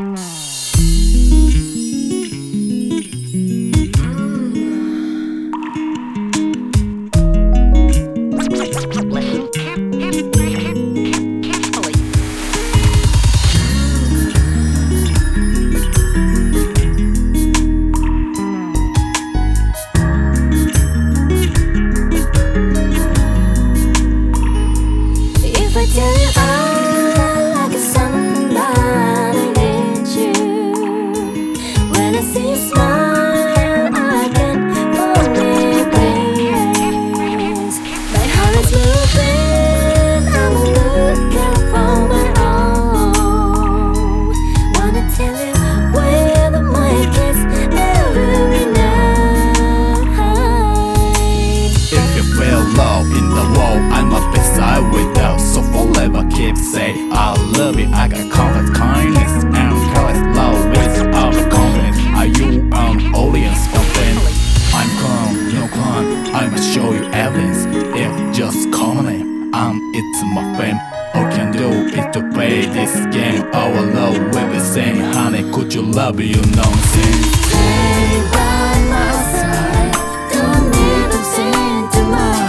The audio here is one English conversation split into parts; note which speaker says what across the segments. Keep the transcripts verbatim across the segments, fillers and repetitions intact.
Speaker 1: Say I love you, I got confidence, kindness, and careless love without confidence. Are you an audience or fan? I'm calm, no clown, I must show you evidence. If just call my name, and it's my fame. All can do is to play this game. Our love will be same. Honey, could you love you nonsense?
Speaker 2: Stay by my side, don't need to say too much.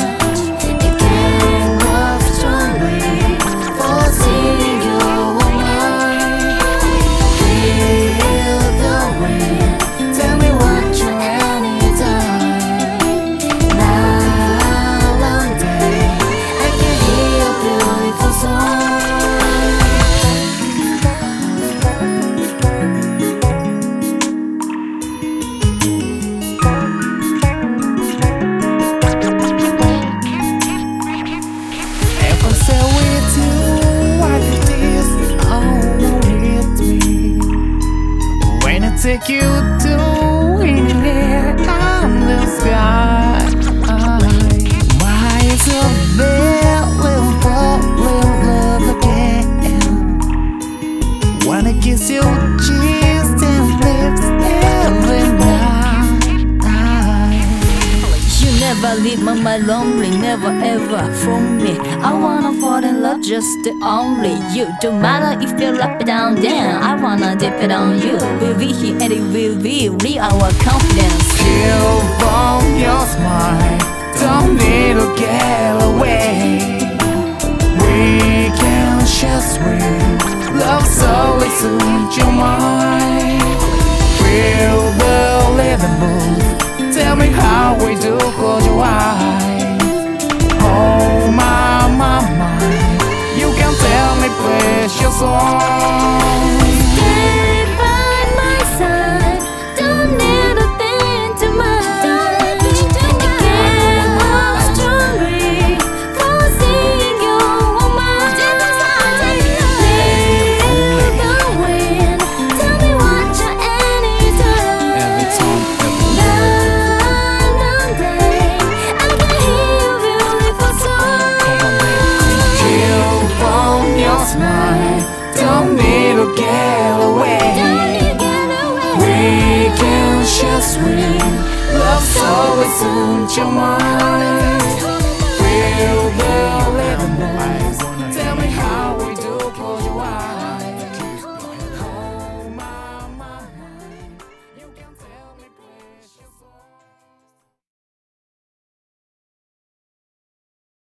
Speaker 3: Take you to anywhere on the sky. My eyes are there, will fall in love again. Wanna kiss your cheeks and lips every night.
Speaker 2: You never leave my mind lonely, never ever from me. I wanna fall in love, just the only you. Don't matter if you're up or down, down. I wanna dip it on you. We'll be here and it will be real, our confidence.
Speaker 3: Feel from your smile, don't need to get away. We can share sweet love, so listen to your mind. Feel the living mood, tell me how we do, close your eyes. Oh my, my mind, you can tell me precious songs.
Speaker 2: Stay by my side, don't need to think too much. I can't walk strongly for seeing you on my mind. Feel the wind, tell me what you're anytime.
Speaker 1: Every time, every
Speaker 2: Night and day, I can hear your beautiful song.
Speaker 3: Feel from your smile, don't need to get away. We can share sweet love, so it's on your mind.